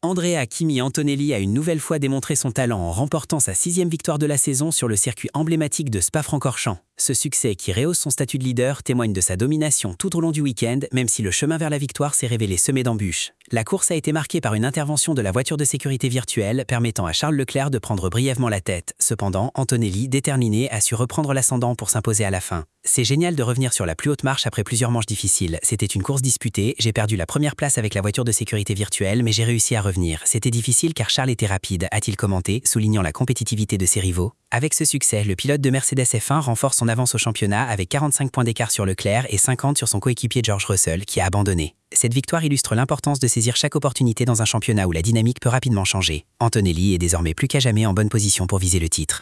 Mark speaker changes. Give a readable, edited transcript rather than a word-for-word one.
Speaker 1: Andrea Kimi Antonelli a une nouvelle fois démontré son talent en remportant sa 6e victoire de la saison sur le circuit emblématique de Spa-Francorchamps. Ce succès, qui rehausse son statut de leader, témoigne de sa domination tout au long du week-end, même si le chemin vers la victoire s'est révélé semé d'embûches. La course a été marquée par une intervention de la voiture de sécurité virtuelle permettant à Charles Leclerc de prendre brièvement la tête. Cependant, Antonelli, déterminé, a su reprendre l'ascendant pour s'imposer à la fin. C'est génial de revenir sur la plus haute marche après plusieurs manches difficiles. C'était une course disputée, j'ai perdu la première place avec la voiture de sécurité virtuelle, mais j'ai réussi à revenir. C'était difficile car Charles était rapide, a-t-il commenté, soulignant la compétitivité de ses rivaux. Avec ce succès, le pilote de Mercedes F1 renforce son avance au championnat avec 45 points d'écart sur Leclerc et 50 sur son coéquipier George Russell, qui a abandonné. Cette victoire illustre l'importance de saisir chaque opportunité dans un championnat où la dynamique peut rapidement changer. Antonelli est désormais plus qu'à jamais en bonne position pour viser le titre.